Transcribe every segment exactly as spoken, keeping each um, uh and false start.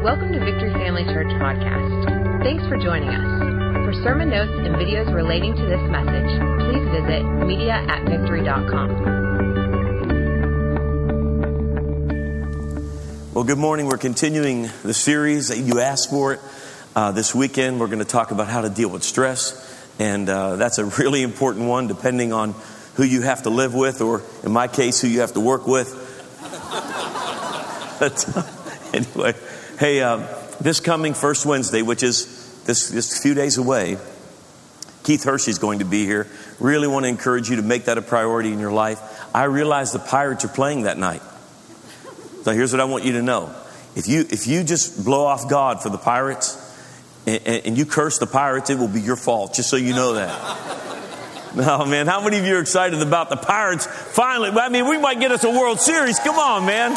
Welcome to Victory Family Church Podcast. Thanks for joining us. For sermon notes and videos relating to this message, please visit media at victory dot com. Well, good morning. We're continuing the series that you asked for it. Uh, this weekend, we're going to talk about how to deal with stress. And uh, that's a really important one, depending on who you have to live with, or in my case, who you have to work with. But uh, anyway, hey, uh, this coming first Wednesday, which is this, this few days away, Keith Hershey's going to be here. Really want to encourage you to make that a priority in your life. I realize the Pirates are playing that night. So here's what I want you to know. If you if you just blow off God for the Pirates and, and you curse the Pirates, it will be your fault, just so you know that. No, man, how many of you are excited about the Pirates? Finally, I mean, we might get us a World Series. Come on, man.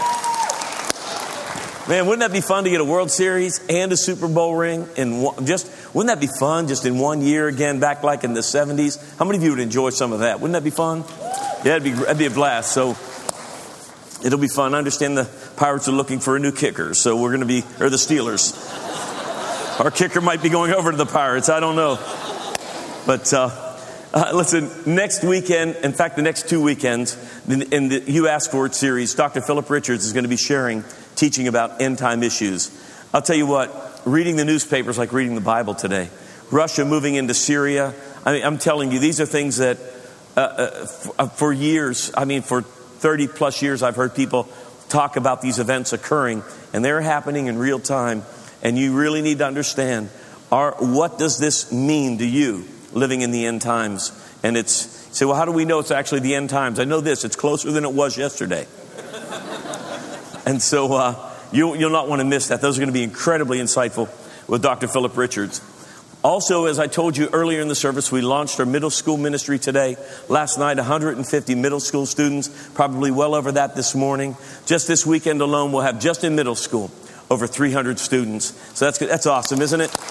Man, wouldn't that be fun to get a World Series and a Super Bowl ring in one, just, wouldn't that be fun just in one year again, back like in the seventies? How many of you would enjoy some of that? Wouldn't that be fun? Yeah, it'd be, that'd be a blast. So it'll be fun. I understand the Pirates are looking for a new kicker, so we're going to be, or the Steelers. Our kicker might be going over to the Pirates. I don't know. But, uh, Uh, listen, next weekend, in fact, the next two weekends, in, in the You Asked For It series, Doctor Philip Richards is going to be sharing, teaching about end-time issues. I'll tell you what, reading the newspapers like reading the Bible today. Russia moving into Syria. I mean, I'm telling you, these are things that uh, uh, for, for years, I mean, for thirty plus years, I've heard people talk about these events occurring, and they're happening in real time. And you really need to understand, are, what does this mean to you? Living in the end times. And it's, you say, well, how do we know it's actually the end times? I know this, it's closer than it was yesterday. And so uh, you, you'll not want to miss that. Those are going to be incredibly insightful with Doctor Philip Richards. Also, as I told you earlier in the service, we launched our middle school ministry today. Last night, one hundred fifty middle school students, probably well over that this morning. Just this weekend alone, we'll have just in middle school over three hundred students. So that's that's awesome, isn't it?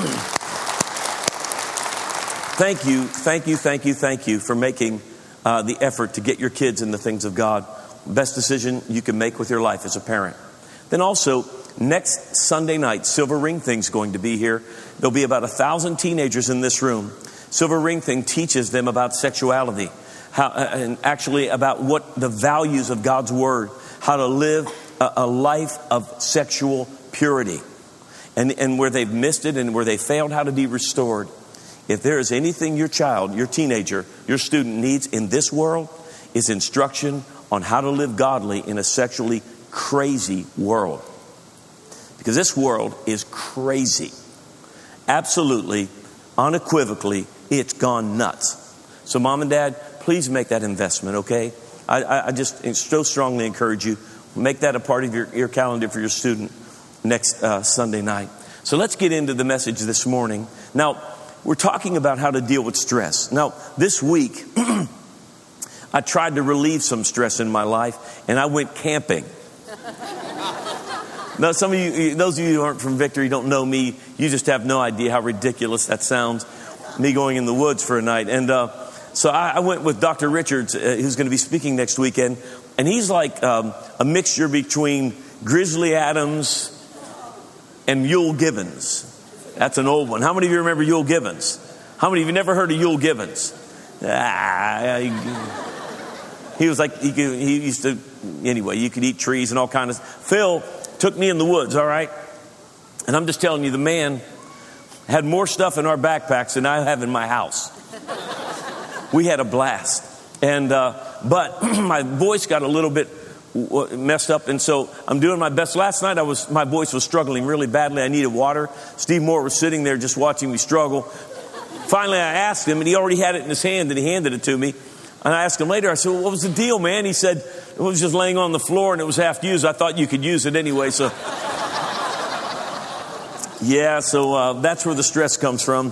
Thank you, thank you, thank you, thank you for making uh, the effort to get your kids in the things of God. Best decision you can make with your life as a parent. Then also, next Sunday night, Silver Ring Thing's going to be here. There'll be about a thousand teenagers in this room. Silver Ring Thing teaches them about sexuality, how, and actually about what the values of God's Word, how to live a, a life of sexual purity, and, and where they've missed it and where they failed, how to be restored. If there is anything your child, your teenager, your student needs in this world, is instruction on how to live godly in a sexually crazy world. Because this world is crazy. Absolutely, unequivocally, it's gone nuts. So mom and dad, please make that investment, okay? I, I just so strongly encourage you, make that a part of your, your calendar for your student next uh, Sunday night. So let's get into the message this morning. Now, we're talking about how to deal with stress. Now, this week, I tried to relieve some stress in my life, and I went camping. Now, some of you, those of you who aren't from Victory, don't know me, you just have no idea how ridiculous that sounds, me going in the woods for a night. And uh, so I, I went with Doctor Richards, uh, who's going to be speaking next weekend, and he's like um, a mixture between Grizzly Adams and Yul Gibbons. That's an old one. How many of you remember Yul Gibbons? How many of you never heard of Yul Gibbons? Ah, he, he was like, he, could, he used to, anyway, you could eat trees and all kinds of. Phil took me in the woods, all right? And I'm just telling you, the man had more stuff in our backpacks than I have in my house. We had a blast. And, uh, but my voice got a little bit messed up, and so I'm doing my best. Last night I was my voice was struggling really badly. I needed water. Steve Moore was sitting there just watching me struggle. Finally I asked him, and he already had it in his hand, and he handed it to me. And I asked him later, I said, well, what was the deal, man? He said, it was just laying on the floor and it was half used. I thought you could use it anyway. So yeah, so uh, that's where the stress comes from.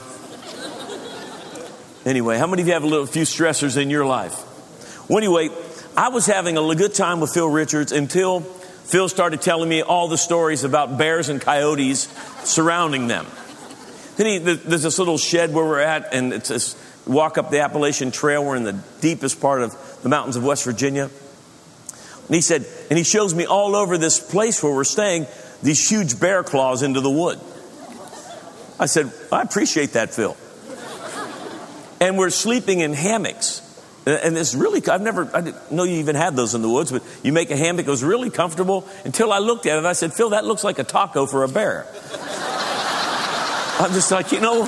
Anyway, how many of you have a little few stressors in your life? Well, anyway, I was having a good time with Phil Richards until Phil started telling me all the stories about bears and coyotes surrounding them. Then he, there's this little shed where we're at, and it's this walk up the Appalachian Trail. We're in the deepest part of the mountains of West Virginia. And he said, and he shows me all over this place where we're staying, these huge bear claws into the wood. I said, I appreciate that, Phil. And we're sleeping in hammocks. And it's really, I've never, I didn't know you even had those in the woods, but you make a hammock, it was really comfortable until I looked at it. I said, Phil, that looks like a taco for a bear. I'm just like, you know.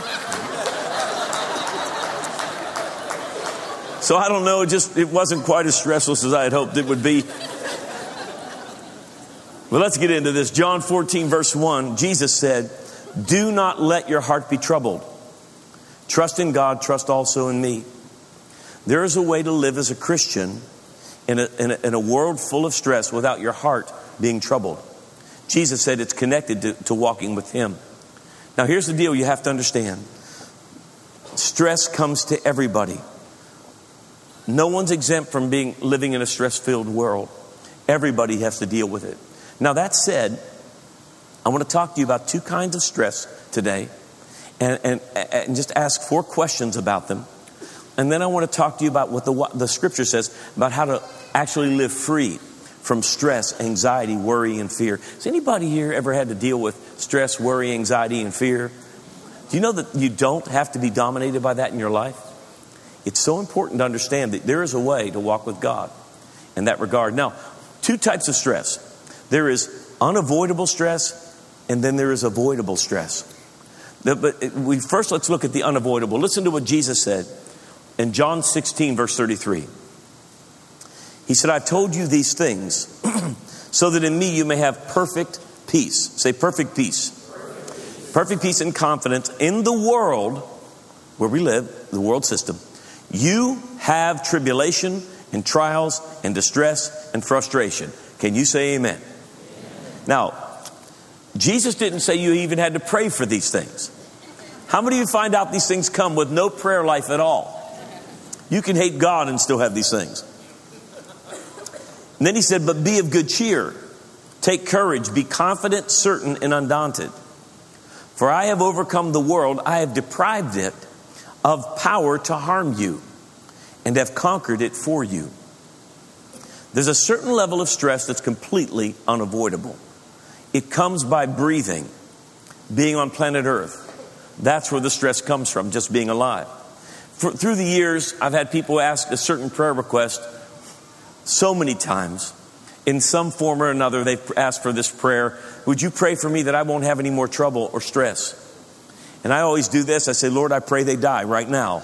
So I don't know, it just, it wasn't quite as stressless as I had hoped it would be. Well, let's get into this. John fourteen, verse one, Jesus said, do not let your heart be troubled. Trust in God, trust also in me. There is a way to live as a Christian in a, in a, in a world full of stress without your heart being troubled. Jesus said it's connected to, to walking with Him. Now, here's the deal you have to understand. Stress comes to everybody. No one's exempt from being living in a stress-filled world. Everybody has to deal with it. Now, that said, I want to talk to you about two kinds of stress today and, and, and just ask four questions about them. And then I want to talk to you about what the, what the scripture says about how to actually live free from stress, anxiety, worry, and fear. Has anybody here ever had to deal with stress, worry, anxiety, and fear? Do you know that you don't have to be dominated by that in your life? It's so important to understand that there is a way to walk with God in that regard. Now, two types of stress. There is unavoidable stress, and then there is avoidable stress. But we first, let's look at the unavoidable. Listen to what Jesus said in John sixteen, verse thirty-three. He said, I've told you these things so that in me you may have perfect peace. Say perfect peace. Perfect peace and confidence in the world where we live, the world system. You have tribulation and trials and distress and frustration. Can you say amen? Amen. Now, Jesus didn't say you even had to pray for these things. How many of you find out these things come with no prayer life at all? You can hate God and still have these things. And then he said, but be of good cheer. Take courage. Be confident, certain, and undaunted. For I have overcome the world. I have deprived it of power to harm you and have conquered it for you. There's a certain level of stress that's completely unavoidable. It comes by breathing, being on planet Earth. That's where the stress comes from, just being alive. For, through the years, I've had people ask a certain prayer request so many times. In some form or another, they've asked for this prayer. Would you pray for me that I won't have any more trouble or stress? And I always do this. I say, Lord, I pray they die right now.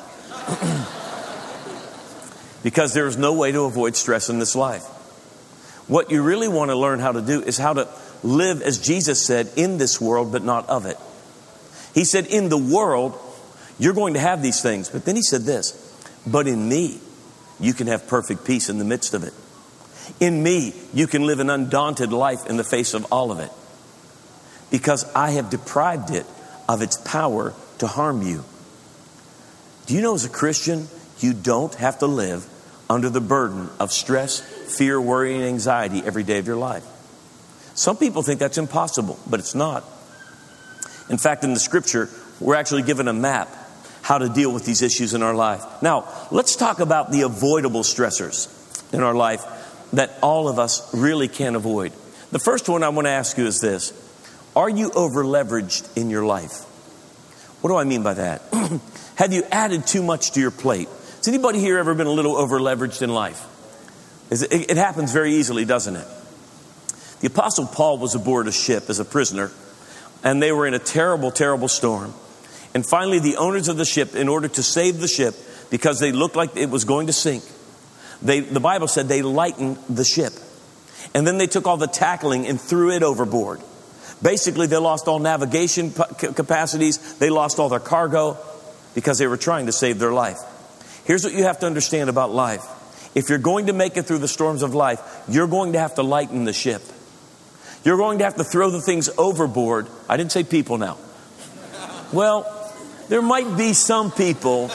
Because there is no way to avoid stress in this life. What you really want to learn how to do is how to live, as Jesus said, in this world, but not of it. He said, in the world, you're going to have these things. But then he said this, but in me, you can have perfect peace in the midst of it. In me, you can live an undaunted life in the face of all of it. Because I have deprived it of its power to harm you. Do you know, as a Christian, you don't have to live under the burden of stress, fear, worry, and anxiety every day of your life. Some people think that's impossible, but it's not. In fact, in the scripture, we're actually given a map how to deal with these issues in our life. Now, let's talk about the avoidable stressors in our life that all of us really can't avoid. The first one I want to ask you is this. Are you over-leveraged in your life? What do I mean by that? Have you added too much to your plate? Has anybody here ever been a little over-leveraged in life? It happens very easily, doesn't it? The Apostle Paul was aboard a ship as a prisoner, and they were in a terrible, terrible storm. And finally, the owners of the ship, in order to save the ship, because they looked like it was going to sink, they, the Bible said they lightened the ship. And then they took all the tackling and threw it overboard. Basically, they lost all navigation capacities. They lost all their cargo because they were trying to save their life. Here's what you have to understand about life. If you're going to make it through the storms of life, you're going to have to lighten the ship. You're going to have to throw the things overboard. I didn't say people now. Well, there might be some people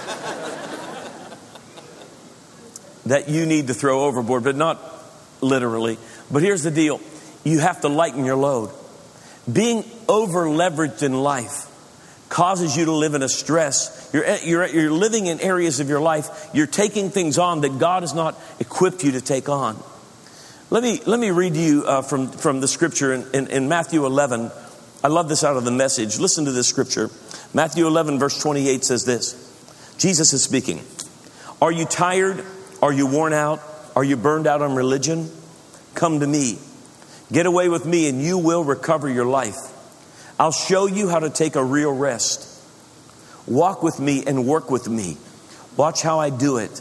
that you need to throw overboard, but not literally. But here's the deal. You have to lighten your load. Being over-leveraged in life causes you to live in a stress. You're, you're, you're living in areas of your life. You're taking things on that God has not equipped you to take on. Let me let me read to you uh, from, from the scripture in, in, in Matthew eleven. I love this out of the Message. Listen to this scripture. Matthew eleven, verse twenty-eight says this. Jesus is speaking. Are you tired? Are you worn out? Are you burned out on religion? Come to me. Get away with me and you will recover your life. I'll show you how to take a real rest. Walk with me and work with me. Watch how I do it.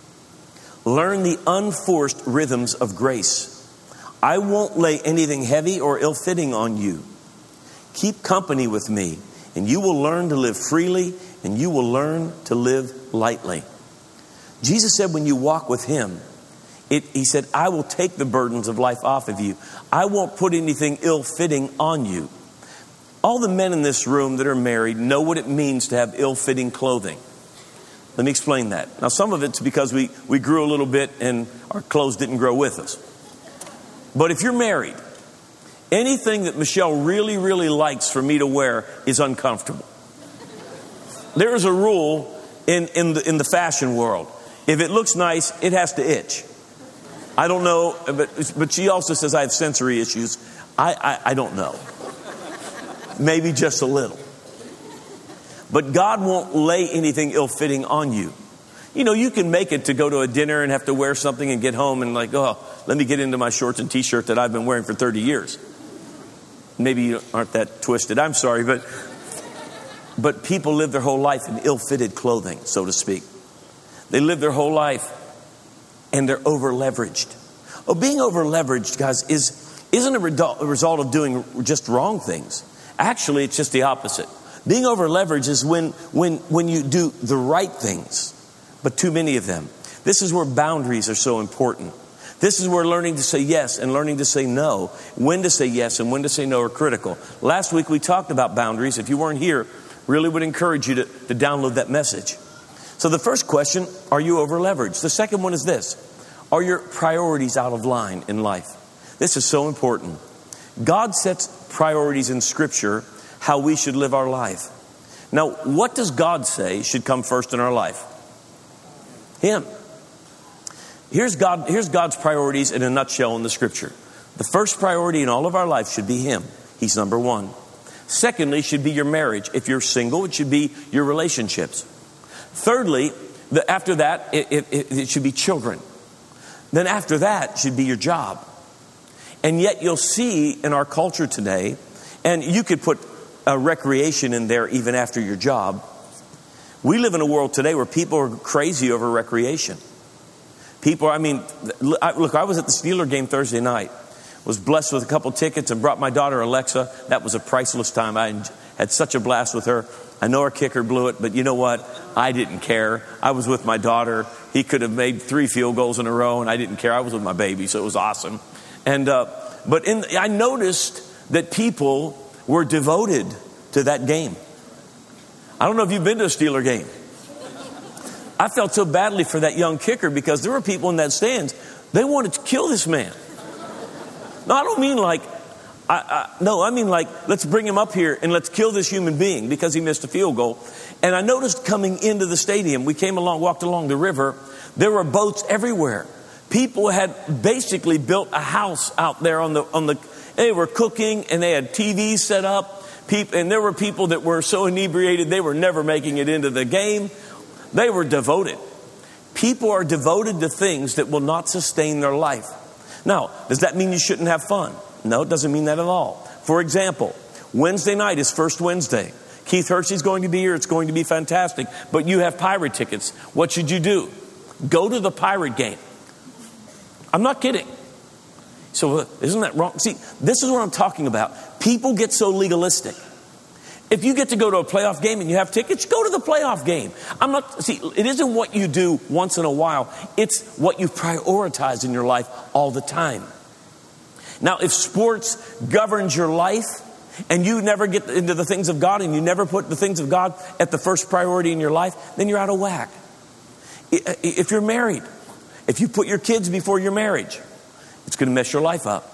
Learn the unforced rhythms of grace. I won't lay anything heavy or ill-fitting on you. Keep company with me, and you will learn to live freely, and you will learn to live lightly. Jesus said when you walk with him, it, he said, I will take the burdens of life off of you. I won't put anything ill-fitting on you. All the men in this room that are married know what it means to have ill-fitting clothing. Let me explain that. Now, some of it's because we, we grew a little bit and our clothes didn't grow with us. But if you're married, anything that Michelle really, really likes for me to wear is uncomfortable. There is a rule in, in, the, in the fashion world. If it looks nice, it has to itch. I don't know, but, but she also says I have sensory issues. I, I, I don't know. Maybe just a little. But God won't lay anything ill-fitting on you. You know, you can make it to go to a dinner and have to wear something and get home and like, oh, let me get into my shorts and t-shirt that I've been wearing for thirty years. Maybe you aren't that twisted. I'm sorry, but but people live their whole life in ill-fitted clothing, so to speak. They live their whole life and they're over-leveraged. Oh, being over-leveraged, guys, is, isn't a, re- a result of doing just wrong things. Actually, it's just the opposite. Being over-leveraged is when, when, when you do the right things, but too many of them. This is where boundaries are so important. This is where learning to say yes and learning to say no, when to say yes and when to say no are critical. Last week we talked about boundaries. If you weren't here, really would encourage you to, to download that message. So the first question, are you over-leveraged? The second one is this. Are your priorities out of line in life? This is so important. God sets priorities in Scripture how we should live our life. Now, what does God say should come first in our life? Him. Here's God, here's God's priorities in a nutshell in the Scripture. The first priority in all of our life should be Him. He's number one. Secondly, should be your marriage. If you're single, it should be your relationships. Thirdly, the, after that, it, it, it should be children. Then after that should be your job. And yet you'll see in our culture today, and you could put a recreation in there even after your job. We live in a world today where people are crazy over recreation. People, I mean, look, I was at the Steeler game Thursday night. Was blessed with a couple tickets and brought my daughter Alexa. That was a priceless time. I had such a blast with her. I know our kicker blew it, but you know what? I didn't care. I was with my daughter. He could have made three field goals in a row, and I didn't care. I was with my baby, so it was awesome. And uh, but in, I noticed that people were devoted to that game. I don't know if you've been to a Steeler game. I felt so badly for that young kicker because there were people in that stands. They wanted to kill this man. No, I don't mean like, I, I, no, I mean like, let's bring him up here and let's kill this human being because he missed a field goal. And I noticed coming into the stadium, we came along, walked along the river, there were boats everywhere. People had basically built a house out there on the, on the, they were cooking and they had T Vs set up. People, and there were people that were so inebriated they were never making it into the game. They were devoted. People are devoted to things that will not sustain their life. Now, does that mean you shouldn't have fun? No, it doesn't mean that at all. For example, Wednesday night is First Wednesday. Keith Hershey's going to be here. It's going to be fantastic. But you have pirate tickets. What should you do? Go to the pirate game. I'm not kidding. So uh, isn't that wrong? See, this is what I'm talking about. People get so legalistic. If you get to go to a playoff game and you have tickets, go to the playoff game. I'm not, see, it isn't what you do once in a while. It's what you prioritize in your life all the time. Now, if sports governs your life and you never get into the things of God and you never put the things of God at the first priority in your life, then you're out of whack. If you're married, if you put your kids before your marriage, it's going to mess your life up.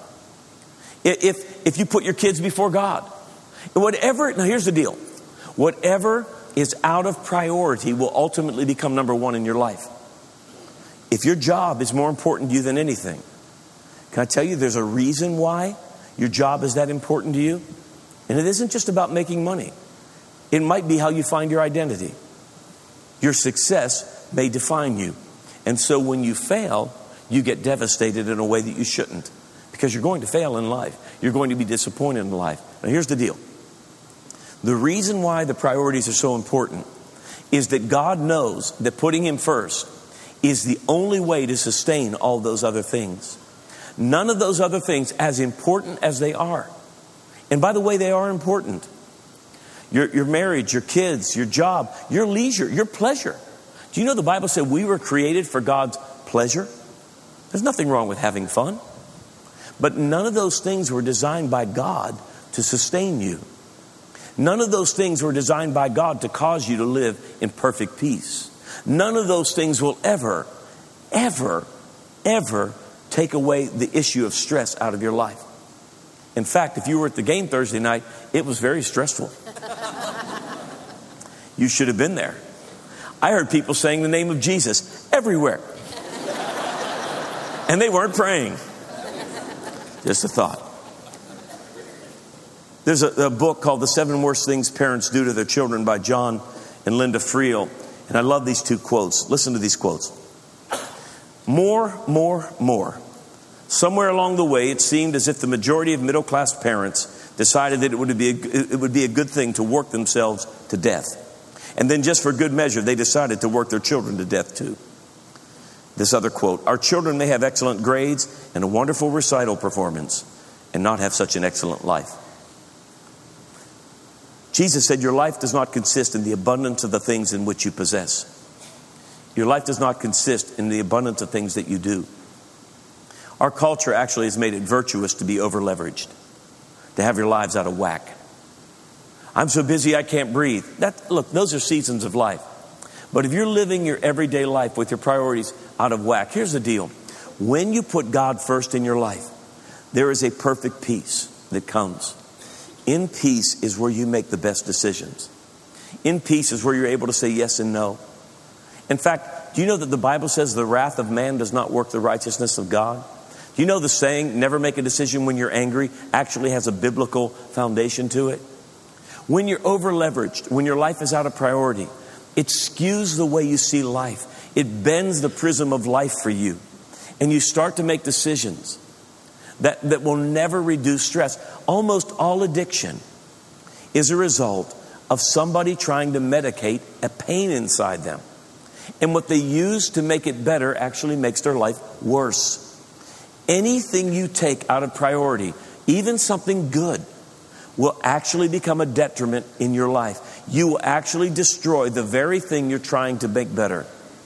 If, if you put your kids before God, whatever, now here's the deal. Whatever is out of priority will ultimately become number one in your life. If your job is more important to you than anything, Can I tell you there's a reason why your job is that important to you? And it isn't just about making money. It might be how you find your identity. Your success may define you. And so when you fail, you get devastated in a way that you shouldn't. Because you're going to fail in life. You're going to be disappointed in life. Now here's the deal. The reason why the priorities are so important is that God knows that putting Him first is the only way to sustain all those other things. None of those other things, as important as they are, and by the way, they are important. Your, your marriage, your kids, your job, your leisure, your pleasure. Do you know the Bible said we were created for God's pleasure? There's nothing wrong with having fun. But none of those things were designed by God to sustain you. None of those things were designed by God to cause you to live in perfect peace. None of those things will ever, ever, ever take away the issue of stress out of your life. In fact, if you were at the game Thursday night, it was very stressful. You should have been there. I heard people saying the name of Jesus everywhere. And they weren't praying. Just a thought. There's a, a book called The Seven Worst Things Parents Do to Their Children by John and Linda Friel. And I love these two quotes. Listen to these quotes. More, more, more. Somewhere along the way, it seemed as if the majority of middle-class parents decided that it would be a, it would be a good thing to work themselves to death. And then just for good measure, they decided to work their children to death too. This other quote, our children may have excellent grades and a wonderful recital performance and not have such an excellent life. Jesus said your life does not consist in the abundance of the things in which you possess. Your life does not consist in the abundance of things that you do. Our culture actually has made it virtuous to be over-leveraged, to have your lives out of whack. I'm so busy I can't breathe. That, look, those are seasons of life. But if you're living your everyday life with your priorities out of whack, here's the deal. When you put God first in your life, there is a perfect peace that comes. In peace is where you make the best decisions. In peace is where you're able to say yes and no. In fact, do you know that the Bible says the wrath of man does not work the righteousness of God? Do you know the saying, never make a decision when you're angry, actually has a biblical foundation to it? When you're over-leveraged, when your life is out of priority, it skews the way you see life. It bends the prism of life for you. And you start to make decisions that, that will never reduce stress. Almost all addiction is a result of somebody trying to medicate a pain inside them. And what they use to make it better actually makes their life worse. Anything you take out of priority, even something good, will actually become a detriment in your life. You will actually destroy the very thing you're trying to make better.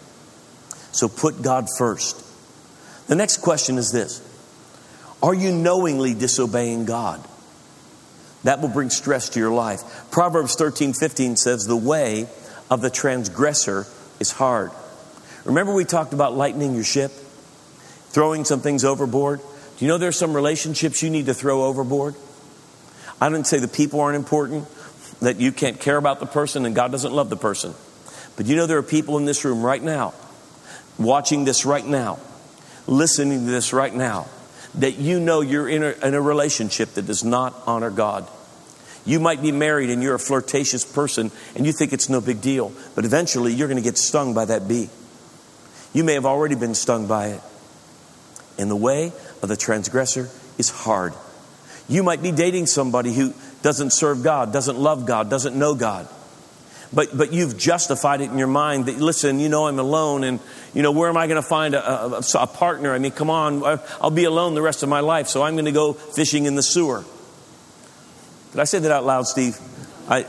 So put God first. The next question is this. Are you knowingly disobeying God? That will bring stress to your life. Proverbs thirteen fifteen says, the way of the transgressor is hard. Remember we talked about lightening your ship? Throwing some things overboard? Do you know there's some relationships you need to throw overboard? I didn't say the people aren't important, that you can't care about the person and God doesn't love the person. But you know there are people in this room right now, watching this right now, listening to this right now, that you know you're in a, in a relationship that does not honor God. You might be married and you're a flirtatious person and you think it's no big deal, but eventually you're going to get stung by that bee. You may have already been stung by it. And the way of the transgressor is hard. You might be dating somebody who doesn't serve God, doesn't love God, doesn't know God. But but you've justified it in your mind that, listen, you know, I'm alone and, you know, where am I going to find a, a, a partner? I mean, come on, I'll be alone the rest of my life, so I'm going to go fishing in the sewer. Did I say that out loud, Steve? I,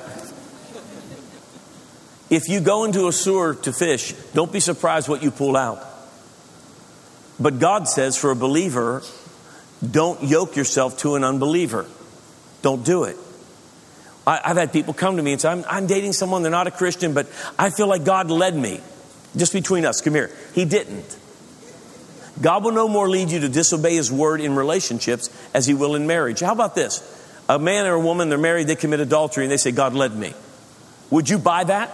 if you go into a sewer to fish, don't be surprised what you pull out. But God says for a believer, don't yoke yourself to an unbeliever. Don't do it. I, I've had people come to me and say, I'm, I'm dating someone, they're not a Christian, but I feel like God led me. Just between us, come here. He didn't. God will no more lead you to disobey His word in relationships as He will in marriage. How about this? A man or a woman, they're married, they commit adultery, and they say, God led me. Would you buy that?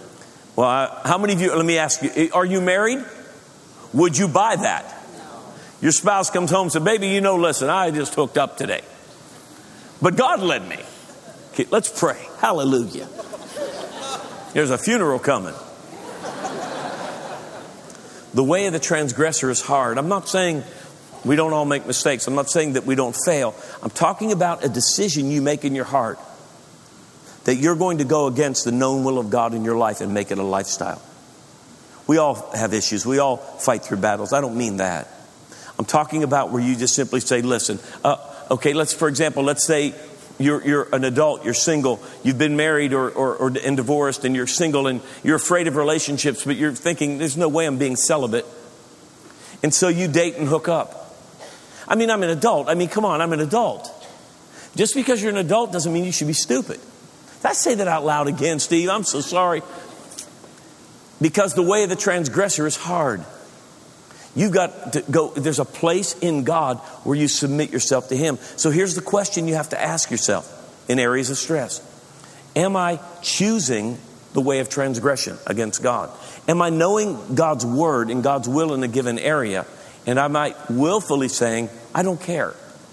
Well, how many of you, let me ask you, are you married? Would you buy that? Your spouse comes home and says, baby, you know, listen, I just hooked up today. But God led me. Okay, let's pray. Hallelujah. There's a funeral coming. The way of the transgressor is hard. I'm not saying we don't all make mistakes. I'm not saying that we don't fail. I'm talking about a decision you make in your heart that you're going to go against the known will of God in your life and make it a lifestyle. We all have issues. We all fight through battles. I don't mean that. I'm talking about where you just simply say, listen, uh, okay, let's, for example, let's say you're, you're an adult, you're single, you've been married or, or, or and divorced, and you're single and you're afraid of relationships, but you're thinking, there's no way I'm being celibate. And so you date and hook up. I mean, I'm an adult. I mean, come on, I'm an adult. Just because you're an adult doesn't mean you should be stupid. Did I say that out loud again, Steve? I'm so sorry. Because the way of the transgressor is hard. You've got to go, there's a place in God where you submit yourself to Him. So here's the question you have to ask yourself in areas of stress. Am I choosing the way of transgression against God? Am I knowing God's word and God's will in a given area? And am I willfully saying, I don't care?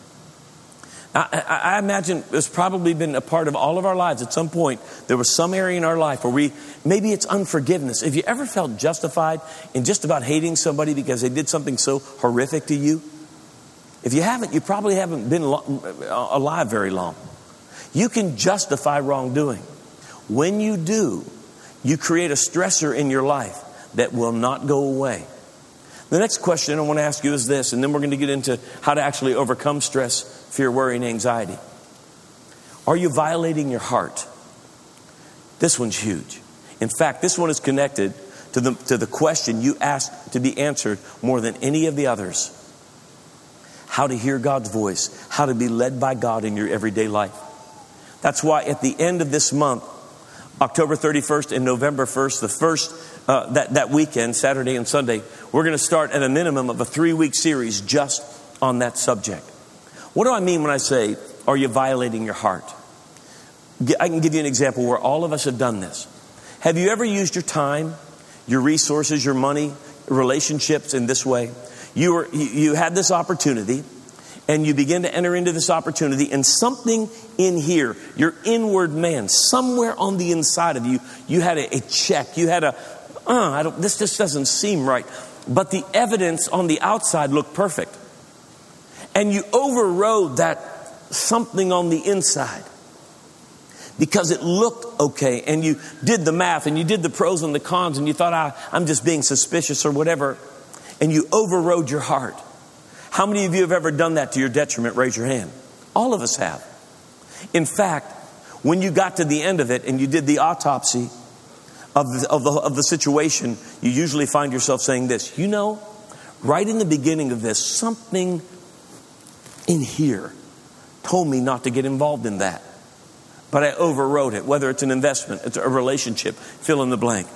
I, I, I imagine it's probably been a part of all of our lives. At some point, there was some area in our life where we, maybe it's unforgiveness. Have you ever felt justified in just about hating somebody because they did something so horrific to you? If you haven't, you probably haven't been lo- alive very long. You can justify wrongdoing. When you do, you create a stressor in your life that will not go away. The next question I want to ask you is this, and then we're going to get into how to actually overcome stress, fear, worry, and anxiety. Are you violating your heart? This one's huge. In fact, this one is connected to the, to the question you asked to be answered more than any of the others. How to hear God's voice, how to be led by God in your everyday life. That's why at the end of this month, October thirty-first and November first, the first uh, that, that weekend, Saturday and Sunday, we're going to start at a minimum of a three-week series just on that subject. What do I mean when I say, are you violating your heart? I can give you an example where all of us have done this. Have you ever used your time, your resources, your money, relationships in this way? You were, you, you had this opportunity, and you begin to enter into this opportunity, and something in here, your inward man, somewhere on the inside of you, you had a, a check. You had a, uh, I don't, this just doesn't seem right. But the evidence on the outside looked perfect. And you overrode that something on the inside because it looked okay. And you did the math and you did the pros and the cons, and you thought, ah, I'm just being suspicious or whatever. And you overrode your heart. How many of you have ever done that to your detriment? Raise your hand. All of us have. In fact, when you got to the end of it and you did the autopsy of the, of the, of the situation, you usually find yourself saying this, you know, right in the beginning of this, something in here told me not to get involved in that. But I overrode it, whether it's an investment, it's a relationship, fill in the blank.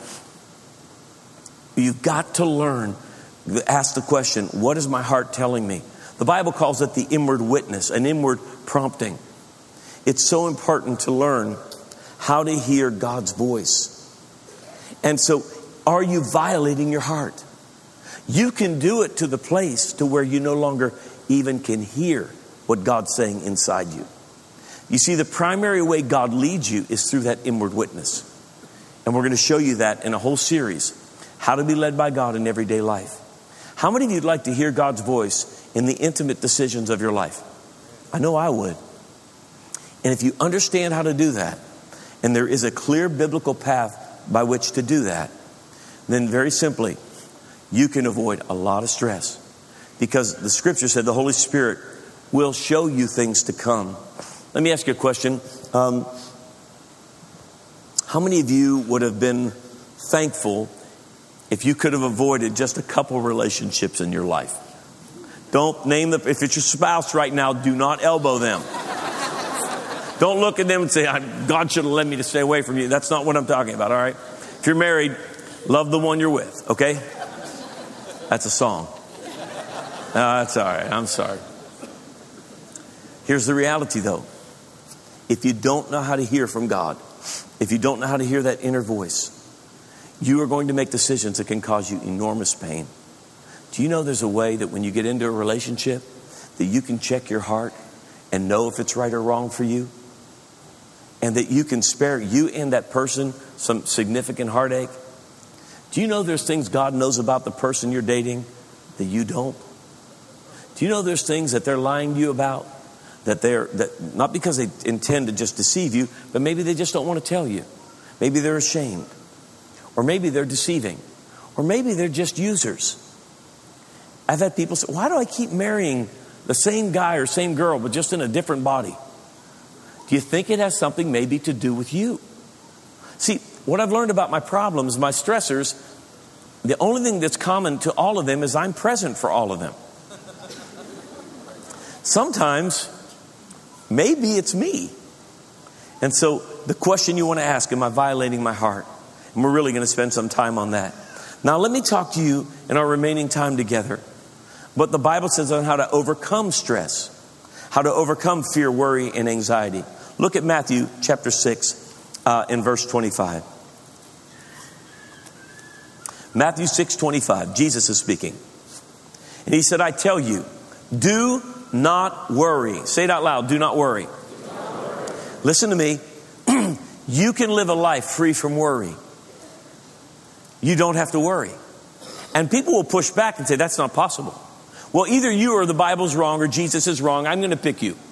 You've got to learn, ask the question, what is my heart telling me? The Bible calls it the inward witness, an inward prompting. It's so important to learn how to hear God's voice. And so, are you violating your heart? You can do it to the place to where you no longer even can hear what God's saying inside you. You see, the primary way God leads you is through that inward witness. And we're going to show you that in a whole series, how to be led by God in everyday life. How many of you would like to hear God's voice in the intimate decisions of your life? I know I would. And if you understand how to do that, and there is a clear biblical path by which to do that, then very simply, you can avoid a lot of stress. Because the scripture said the Holy Spirit will show you things to come. Let me ask you a question. Um, how many of you would have been thankful if you could have avoided just a couple relationships in your life? Don't name them. If it's your spouse right now, do not elbow them. Don't look at them and say, God should have led me to stay away from you. That's not what I'm talking about, all right? If you're married, love the one you're with, okay? That's a song. No, that's all right. I'm sorry. Here's the reality, though. If you don't know how to hear from God, if you don't know how to hear that inner voice, you are going to make decisions that can cause you enormous pain. Do you know there's a way that when you get into a relationship that you can check your heart and know if it's right or wrong for you? And that you can spare you and that person some significant heartache? Do you know there's things God knows about the person you're dating that you don't? Do you know there's things that they're lying to you about? That they're, that not because they intend to just deceive you, but maybe they just don't want to tell you. Maybe they're ashamed. Or maybe they're deceiving. Or maybe they're just users. I've had people say, why do I keep marrying the same guy or same girl, but just in a different body? Do you think it has something maybe to do with you? See, what I've learned about my problems, my stressors, the only thing that's common to all of them is I'm present for all of them. Sometimes, maybe it's me. And so the question you want to ask, am I violating my heart? And we're really going to spend some time on that. Now let me talk to you in our remaining time together. What the Bible says on how to overcome stress, how to overcome fear, worry, and anxiety. Look at Matthew chapter six uh, in verse twenty-five. Matthew six twenty-five, Jesus is speaking. And he said, I tell you, do not worry. Say it out loud, do not worry. Do not worry. Listen to me. You can live a life free from worry. You don't have to worry. And people will push back and say, that's not possible. Well, either you or the Bible's wrong or Jesus is wrong. I'm going to pick you.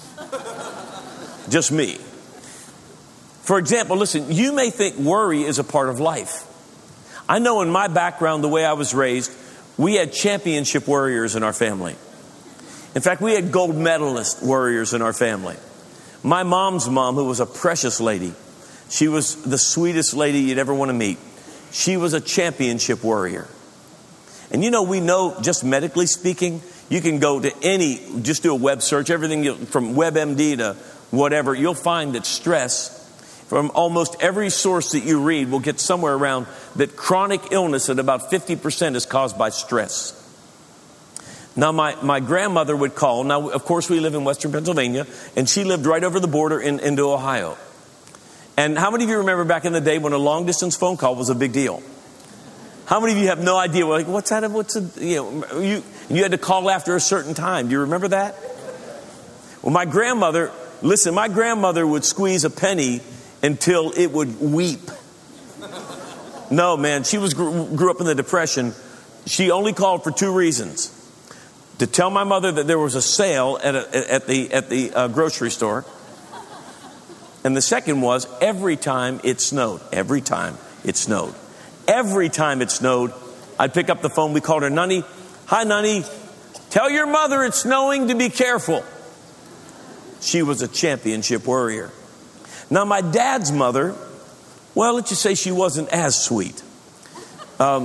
Just me. For example, listen, you may think worry is a part of life. I know in my background, the way I was raised, we had championship warriors in our family. In fact, we had gold medalist warriors in our family. My mom's mom, who was a precious lady, she was the sweetest lady you'd ever want to meet. She was a championship warrior. And you know, we know, just medically speaking, you can go to any, just do a web search, everything from WebMD to whatever, you'll find that stress from almost every source that you read will get somewhere around that chronic illness at about fifty percent is caused by stress. Now, my, my grandmother would call. Now, of course, we live in Western Pennsylvania, and she lived right over the border in, into Ohio. And how many of you remember back in the day when a long-distance phone call was a big deal? How many of you have no idea? Like, what's that? What's a, you know, you, you had to call after a certain time. Do you remember that? Well, my grandmother, listen, my grandmother would squeeze a penny until it would weep. No, man, she was grew, grew up in the Depression. She only called for two reasons. To tell my mother that there was a sale at, a, at the, at the uh, grocery store. And the second was every time it snowed. Every time it snowed. Every time it snowed, I'd pick up the phone. We called her Nunny. Hi, Nunny. Tell your mother it's snowing to be careful. She was a championship warrior. Now, my dad's mother, well, let's just say she wasn't as sweet. Um,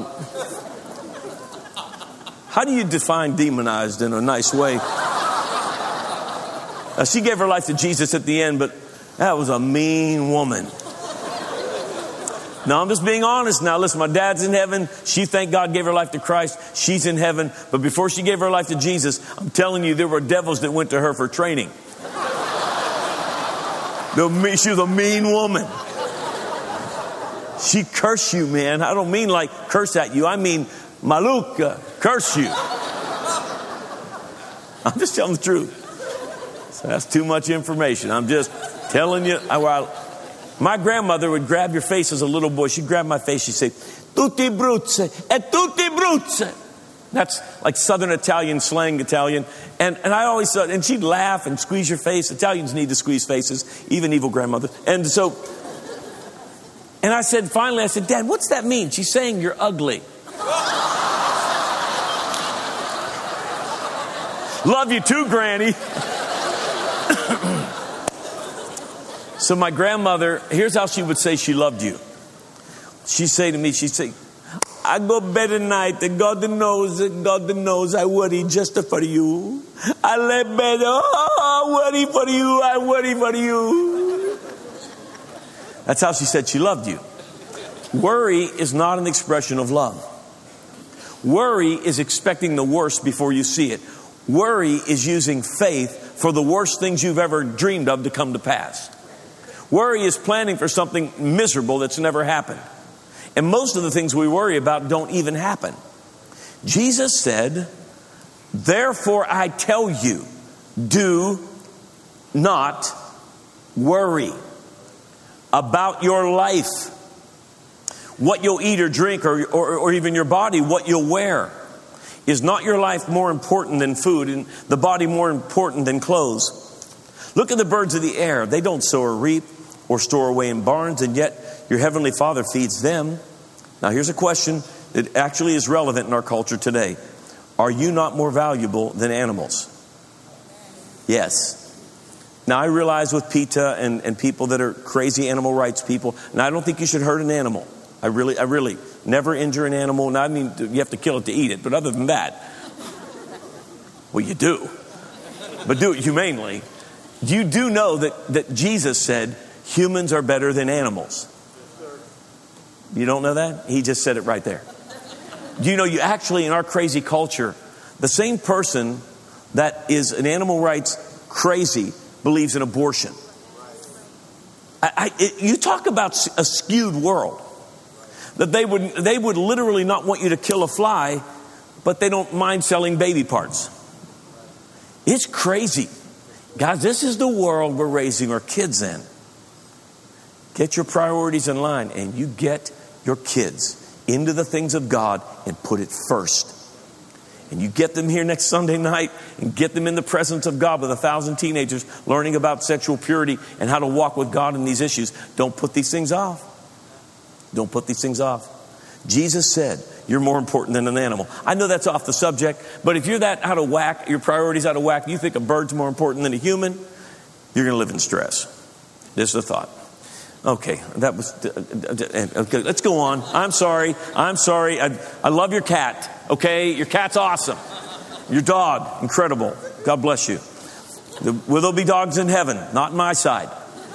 how do you define demonized in a nice way? Uh, she gave her life to Jesus at the end, but that was a mean woman. No, I'm just being honest now. Listen, my dad's in heaven. She, thank God, gave her life to Christ. She's in heaven. But before she gave her life to Jesus, I'm telling you, there were devils that went to her for training. She was a mean woman. She cursed you, man. I don't mean like curse at you. I mean, maluka, curse you. I'm just telling the truth. So that's too much information. I'm just telling you. Well, my grandmother would grab your face as a little boy. She'd grab my face. She'd say, tutti bruzze, e tutti bruzze. That's like Southern Italian slang Italian. And, and I always thought, and she'd laugh and squeeze your face. Italians need to squeeze faces, even evil grandmother. And so, and I said, finally, I said, Dad, what's that mean? She's saying you're ugly. Love you too, Granny. So my grandmother, here's how she would say she loved you. She'd say to me, she'd say, I go bed at night, and God knows, God knows I worry just for you. I lay bed, oh, I worry for you, I worry for you. That's how she said she loved you. Worry is not an expression of love. Worry is expecting the worst before you see it. Worry is using faith for the worst things you've ever dreamed of to come to pass. Worry is planning for something miserable that's never happened. And most of the things we worry about don't even happen. Jesus said, therefore I tell you, do not worry about your life, what you'll eat or drink, or, or, or even your body, what you'll wear. Is not your life more important than food, and the body more important than clothes? Look at the birds of the air. They don't sow or reap or store away in barns, and yet your heavenly Father feeds them. Now here's a question that actually is relevant in our culture today. Are you not more valuable than animals? Yes. Now I realize with PETA and, and people that are crazy animal rights people, and I don't think you should hurt an animal. I really, I really never injure an animal. Now, I mean, you have to kill it to eat it. But other than that, well, you do. But do it humanely. You do know that, that Jesus said humans are better than animals. You don't know that? He just said it right there. Do you know you actually, in our crazy culture, the same person that is an animal rights crazy believes in abortion. I, I, it, you talk about a skewed world. That they would they would literally not want you to kill a fly, but they don't mind selling baby parts. It's crazy. Guys, this is the world we're raising our kids in. Get your priorities in line, and you get your kids into the things of God and put it first. And you get them here next Sunday night and get them in the presence of God with a thousand teenagers learning about sexual purity and how to walk with God in these issues. Don't put these things off. Don't put these things off. Jesus said, you're more important than an animal. I know that's off the subject, but if you're that out of whack, your priorities out of whack, you think a bird's more important than a human, you're going to live in stress. Just a thought. Okay, that was, okay, let's go on. I'm sorry. I'm sorry. I, I love your cat. Okay, your cat's awesome. Your dog, incredible. God bless you. Will there be dogs in heaven? Not my side.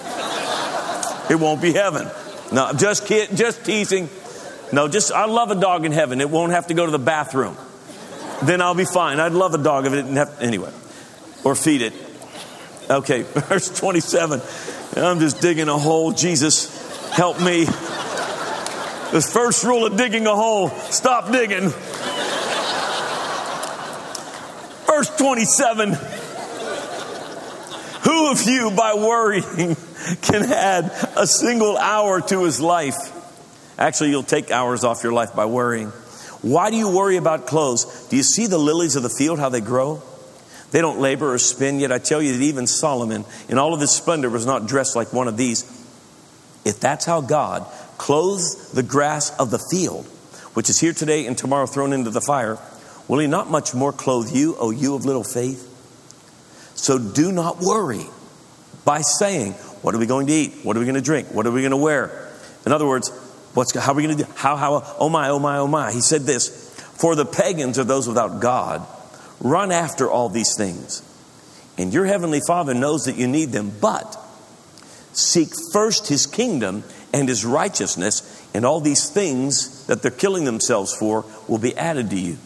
It won't be heaven. No, just kid, just teasing. No, just, I love a dog in heaven. It won't have to go to the bathroom. Then I'll be fine. I'd love a dog if it didn't have, anyway. Or feed it. Okay, verse twenty-seven. I'm just digging a hole. Jesus, help me. The first rule of digging a hole, stop digging. Verse twenty-seven. Who of you by worrying can add a single hour to his life? Actually, you'll take hours off your life by worrying. Why do you worry about clothes? Do you see the lilies of the field, how they grow? They don't labor or spin, yet I tell you that even Solomon, in all of his splendor, was not dressed like one of these. If that's how God clothes the grass of the field, which is here today and tomorrow thrown into the fire, will he not much more clothe you, O you of little faith? So do not worry by saying, what are we going to eat? What are we going to drink? What are we going to wear? In other words, what's, how are we going to do? How, how, oh my, oh my, oh my. He said this, for the pagans are those without God, run after all these things. And your heavenly Father knows that you need them, but seek first his kingdom and his righteousness, and all these things that they're killing themselves for will be added to you.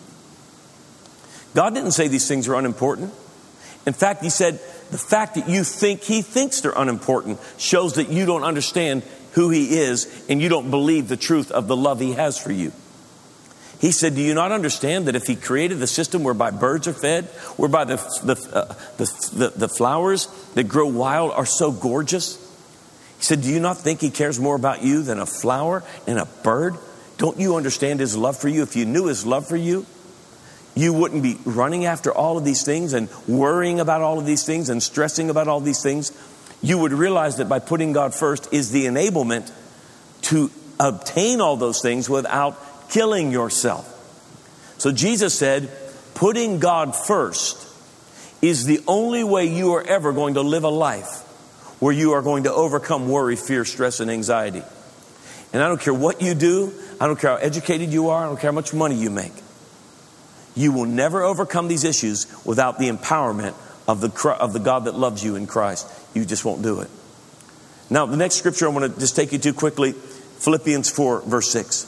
God didn't say these things are unimportant. In fact, he said the fact that you think he thinks they're unimportant shows that you don't understand who he is and you don't believe the truth of the love he has for you. He said, do you not understand that if he created the system whereby birds are fed, whereby the, the, uh, the, the, the flowers that grow wild are so gorgeous? He said, do you not think he cares more about you than a flower and a bird? Don't you understand his love for you? If you knew his love for you, you wouldn't be running after all of these things and worrying about all of these things and stressing about all these things. You would realize that by putting God first is the enablement to obtain all those things without killing yourself. So Jesus said, putting God first is the only way you are ever going to live a life where you are going to overcome worry, fear, stress, and anxiety. And I don't care what you do. I don't care how educated you are. I don't care how much money you make. You will never overcome these issues without the empowerment of the, of the God that loves you in Christ. You just won't do it. Now, the next scripture I want to just take you to quickly, Philippians four, verse six.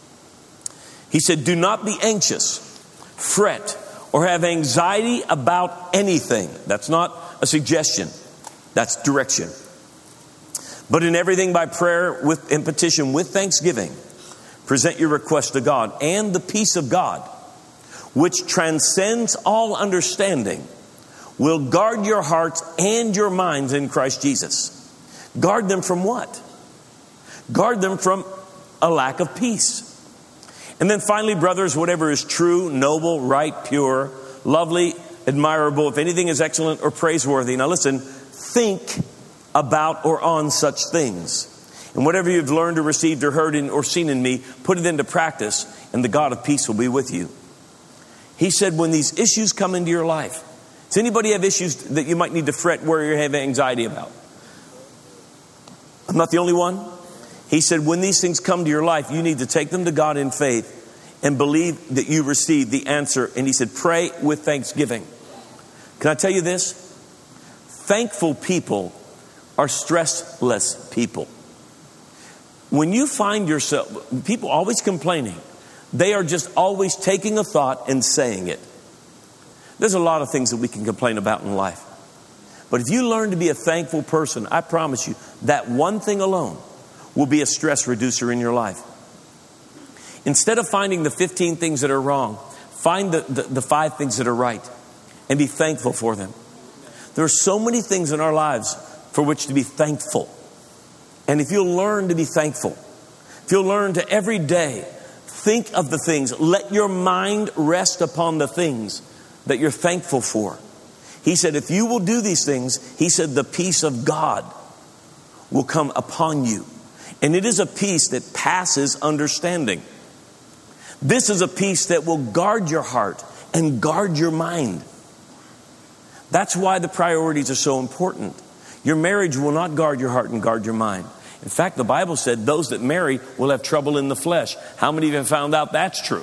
He said, do not be anxious, fret, or have anxiety about anything. That's not a suggestion. That's direction. But in everything by prayer with, and petition with thanksgiving, present your request to God, and the peace of God, which transcends all understanding, will guard your hearts and your minds in Christ Jesus. Guard them from what? Guard them from a lack of peace. And then finally, brothers, whatever is true, noble, right, pure, lovely, admirable, if anything is excellent or praiseworthy. Now listen, think about or on such things. And whatever you've learned or received or heard in, or seen in me, put it into practice, and the God of peace will be with you. He said, when these issues come into your life, does anybody have issues that you might need to fret, worry, or have anxiety about? I'm not the only one. He said, when these things come to your life, you need to take them to God in faith and believe that you receive the answer. And he said, pray with thanksgiving. Can I tell you this? Thankful people are stressless people. When you find yourself, people always complaining, they are just always taking a thought and saying it. There's a lot of things that we can complain about in life. But if you learn to be a thankful person, I promise you, that one thing alone will be a stress reducer in your life. Instead of finding the fifteen things that are wrong, find the, the, the five things that are right and be thankful for them. There are so many things in our lives for which to be thankful. And if you'll learn to be thankful, if you'll learn to every day think of the things, let your mind rest upon the things that you're thankful for. He said, if you will do these things, he said, the peace of God will come upon you. And it is a peace that passes understanding. This is a peace that will guard your heart and guard your mind. That's why the priorities are so important. Your marriage will not guard your heart and guard your mind. In fact, the Bible said those that marry will have trouble in the flesh. How many of you have found out that's true?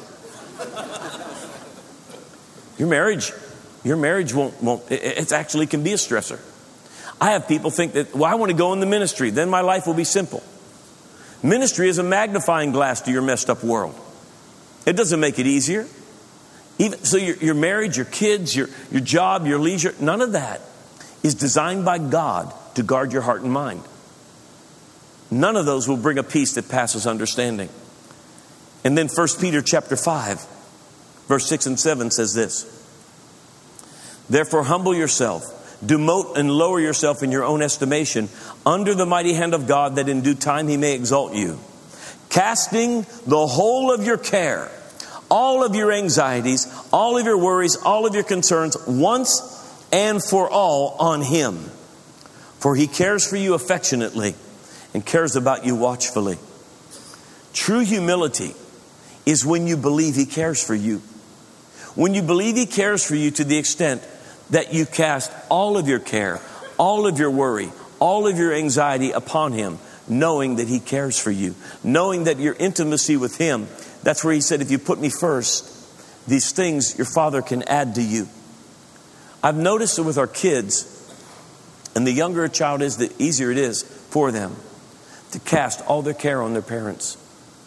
Your marriage, your marriage won't, won't, it actually can be a stressor. I have people think that, well, I want to go in the ministry, then my life will be simple. Ministry is a magnifying glass to your messed up world. It doesn't make it easier. Even so, your, your marriage, your kids, your, your job, your leisure, none of that is designed by God to guard your heart and mind. None of those will bring a peace that passes understanding. And then First Peter chapter five, verse six and seven says this. Therefore humble yourself, demote and lower yourself in your own estimation under the mighty hand of God, that in due time he may exalt you. Casting the whole of your care, all of your anxieties, all of your worries, all of your concerns, once and for all on him. For he cares for you affectionately and cares about you watchfully. True humility is when you believe he cares for you. When you believe he cares for you to the extent that you cast all of your care, all of your worry, all of your anxiety upon him, knowing that he cares for you, knowing that your intimacy with him, that's where he said, if you put me first, these things your Father can add to you. I've noticed that with our kids, and the younger a child is, the easier it is for them to cast all their care on their parents.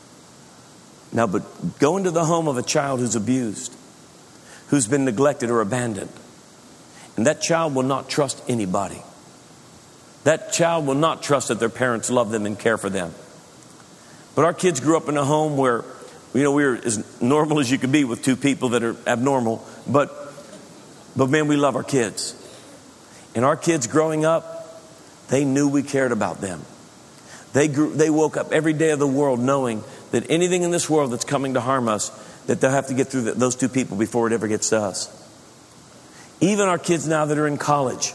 Now, but go into the home of a child who's abused, who's been neglected or abandoned, and that child will not trust anybody. That child will not trust that their parents love them and care for them. But our kids grew up in a home where, you know, we were as normal as you could be with two people that are abnormal. But, but man, we love our kids. And our kids growing up, they knew we cared about them. They grew, they woke up every day of the world knowing that anything in this world that's coming to harm us, that they'll have to get through the, those two people before it ever gets to us. Even our kids now that are in college,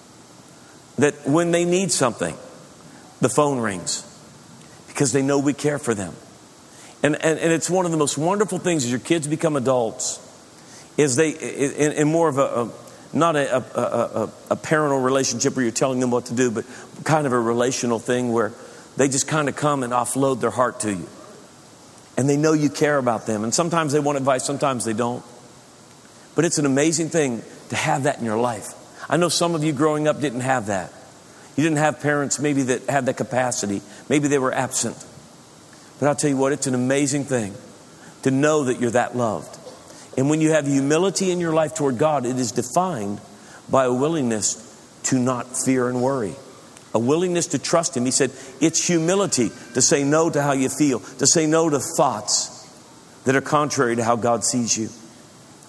that when they need something, the phone rings because they know we care for them. And, and, and it's one of the most wonderful things as your kids become adults is they, in, in more of a, a not a, a, a, a parental relationship where you're telling them what to do, but kind of a relational thing where they just kind of come and offload their heart to you. And they know you care about them. And sometimes they want advice, sometimes they don't. But it's an amazing thing to have that in your life. I know some of you growing up didn't have that. You didn't have parents maybe that had that capacity. Maybe they were absent. But I'll tell you what, it's an amazing thing to know that you're that loved. And when you have humility in your life toward God, it is defined by a willingness to not fear and worry. A willingness to trust him. He said, it's humility to say no to how you feel, to say no to thoughts that are contrary to how God sees you.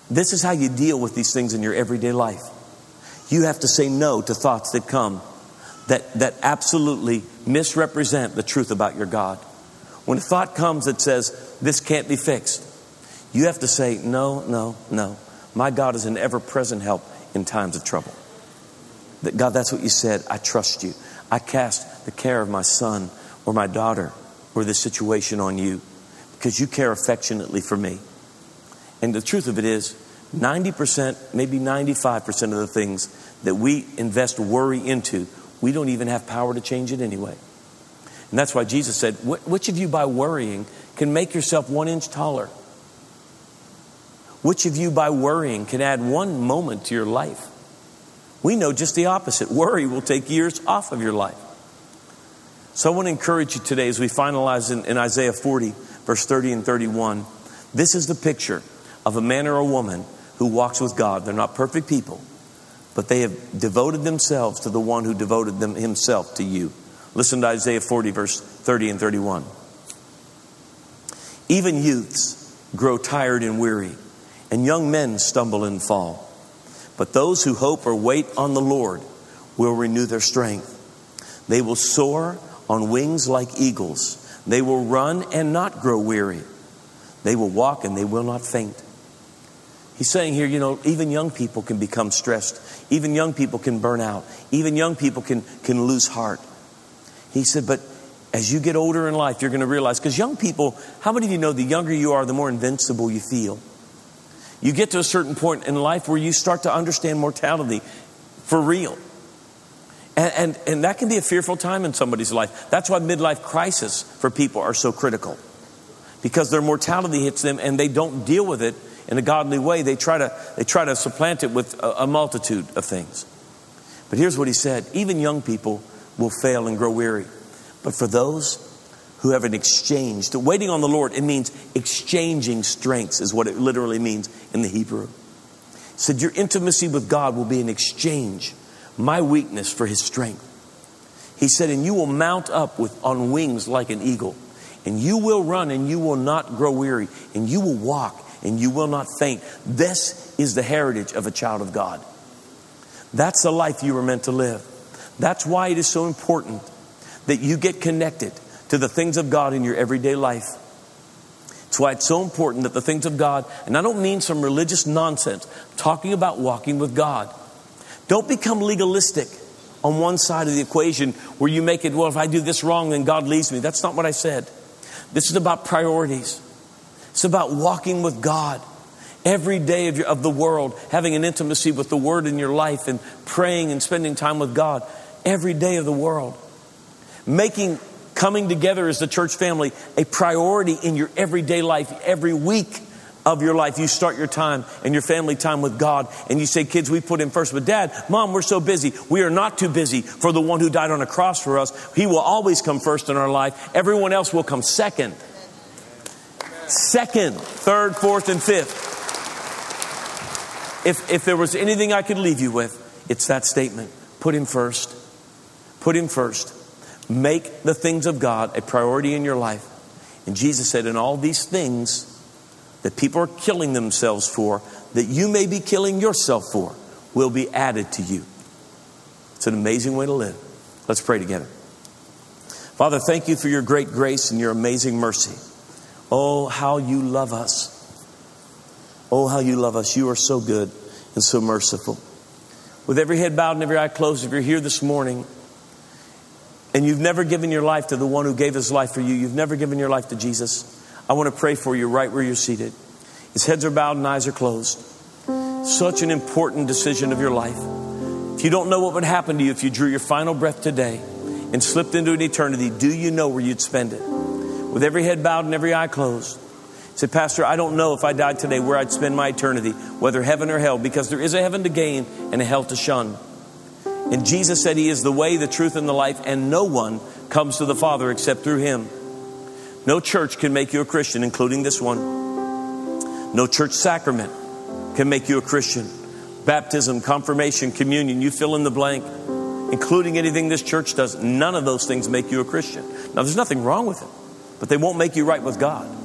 This is how you deal with these things in your everyday life. You have to say no to thoughts that come that, that absolutely misrepresent the truth about your God. When a thought comes that says, this can't be fixed, you have to say, no, no, no. My God is an ever-present help in times of trouble. That God, that's what you said. I trust you. I cast the care of my son or my daughter or this situation on you because you care affectionately for me. And the truth of it is, ninety percent, maybe ninety-five percent of the things that we invest worry into, we don't even have power to change it anyway. And that's why Jesus said, which of you by worrying can make yourself one inch taller? Which of you by worrying can add one moment to your life? We know just the opposite. Worry will take years off of your life. So I want to encourage you today as we finalize in, in Isaiah forty, verse thirty and thirty-one. This is the picture of a man or a woman who walks with God. They're not perfect people, but they have devoted themselves to the one who devoted them himself to you. Listen to Isaiah forty, verse thirty and thirty-one. Even youths grow tired and weary, and young men stumble and fall. But those who hope or wait on the Lord will renew their strength. They will soar on wings like eagles. They will run and not grow weary. They will walk and they will not faint. He's saying here, you know, even young people can become stressed. Even young people can burn out. Even young people can, can lose heart. He said, but as you get older in life, you're going to realize, because young people, how many of you know the younger you are, the more invincible you feel? You get to a certain point in life where you start to understand mortality for real. And, and, and that can be a fearful time in somebody's life. That's why midlife crises for people are so critical. Because their mortality hits them and they don't deal with it in a godly way. They try to, they try to supplant it with a, a multitude of things. But here's what he said. Even young people will fail and grow weary. But for those who have an exchange, to waiting on the Lord, it means exchanging strengths is what it literally means in the Hebrew. He said your intimacy with God will be an exchange. My weakness for his strength. He said, and you will mount up with on wings like an eagle. And you will run and you will not grow weary. And you will walk and you will not faint. This is the heritage of a child of God. That's the life you were meant to live. That's why it is so important that you get connected to the things of God in your everyday life. It's why it's so important that the things of God, and I don't mean some religious nonsense, I'm talking about walking with God. Don't become legalistic on one side of the equation where you make it, well, if I do this wrong, then God leaves me. That's not what I said. This is about priorities. It's about walking with God every day of, your, of the world, having an intimacy with the Word in your life and praying and spending time with God every day of the world. Making coming together as the church family a priority in your everyday life. Every week of your life, you start your time and your family time with God. And you say, kids, we put him first. But Dad, Mom, we're so busy. We are not too busy for the one who died on a cross for us. He will always come first in our life. Everyone else will come second. Second, third, fourth, and fifth. If, if there was anything I could leave you with, it's that statement. Put him first. Put him first. Make the things of God a priority in your life. And Jesus said, in all these things that people are killing themselves for, that you may be killing yourself for, will be added to you. It's an amazing way to live. Let's pray together. Father, thank you for your great grace and your amazing mercy. Oh, how you love us. Oh, how you love us. You are so good and so merciful. With every head bowed and every eye closed, if you're here this morning and you've never given your life to the one who gave his life for you, you've never given your life to Jesus, I want to pray for you right where you're seated. His heads are bowed and eyes are closed. Such an important decision of your life. If you don't know what would happen to you if you drew your final breath today and slipped into an eternity, do you know where you'd spend it? With every head bowed and every eye closed. Say, Pastor, I don't know if I died today where I'd spend my eternity, whether heaven or hell, because there is a heaven to gain and a hell to shun. And Jesus said he is the way, the truth, and the life, and no one comes to the Father except through him. No church can make you a Christian, including this one. No church sacrament can make you a Christian. Baptism, confirmation, communion, you fill in the blank, including anything this church does. None of those things make you a Christian. Now, there's nothing wrong with it, but they won't make you right with God.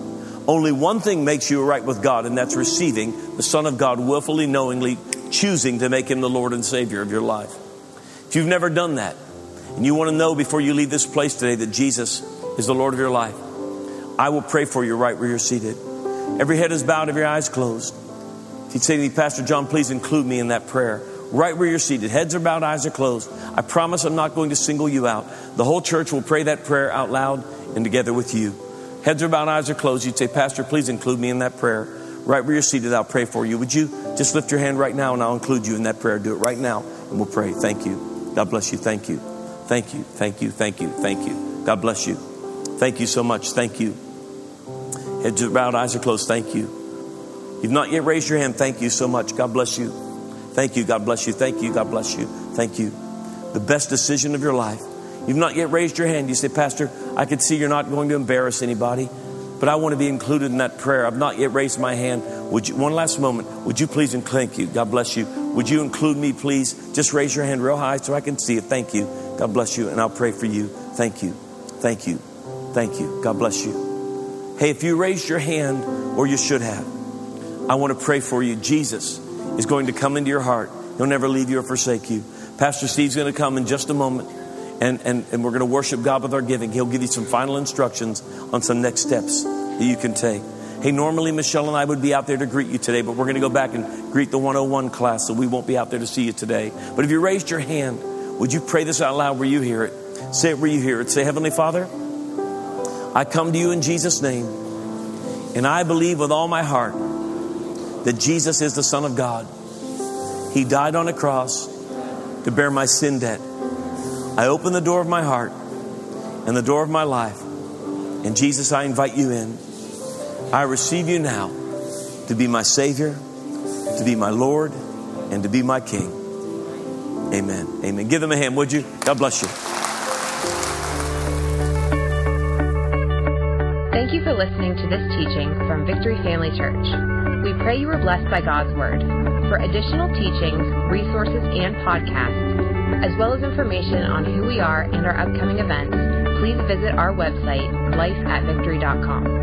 Only one thing makes you right with God, and that's receiving the Son of God willfully, knowingly, choosing to make him the Lord and Savior of your life. If you've never done that, and you want to know before you leave this place today that Jesus is the Lord of your life, I will pray for you right where you're seated. Every head is bowed, every eye is closed. If you'd say to me, Pastor John, please include me in that prayer. Right where you're seated, heads are bowed, eyes are closed. I promise I'm not going to single you out. The whole church will pray that prayer out loud and together with you. Heads are bowed, eyes are closed. You'd say, Pastor, please include me in that prayer. Right where you're seated, I'll pray for you. Would you just lift your hand right now and I'll include you in that prayer. Do it right now and we'll pray. Thank you. God bless you. Thank you. Thank you. Thank you. Thank you. Thank you. God bless you. Thank you so much. Thank you. Heads are bowed, eyes are closed. Thank you. You've not yet raised your hand. Thank you so much. God bless you. Thank you. God bless you. Thank you. God bless you. Thank you. The best decision of your life. You've not yet raised your hand. You say, Pastor, I can see you're not going to embarrass anybody, but I want to be included in that prayer. I've not yet raised my hand. Would you, one last moment, would you please, and thank you. God bless you. Would you include me, please? Just raise your hand real high so I can see it. Thank you. God bless you. And I'll pray for you. Thank you. Thank you. Thank you. God bless you. Hey, if you raised your hand, or you should have, I want to pray for you. Jesus is going to come into your heart. He'll never leave you or forsake you. Pastor Steve's going to come in just a moment, and, and, and we're going to worship God with our giving. He'll give you some final instructions on some next steps that you can take. Hey, normally Michelle and I would be out there to greet you today, but we're going to go back and greet the one oh one class, so we won't be out there to see you today. But if you raised your hand, would you pray this out loud where you hear it? Say it where you hear it. Say, Heavenly Father, I come to you in Jesus' name, and I believe with all my heart that Jesus is the Son of God. He died on a cross to bear my sin debt. I open the door of my heart and the door of my life. And Jesus, I invite you in. I receive you now to be my Savior, to be my Lord, and to be my King. Amen. Amen. Give them a hand, would you? God bless you. Thank you for listening to this teaching from Victory Family Church. We pray you were blessed by God's Word. For additional teachings, resources, and podcasts, as well as information on who we are and our upcoming events, please visit our website, life at victory dot com.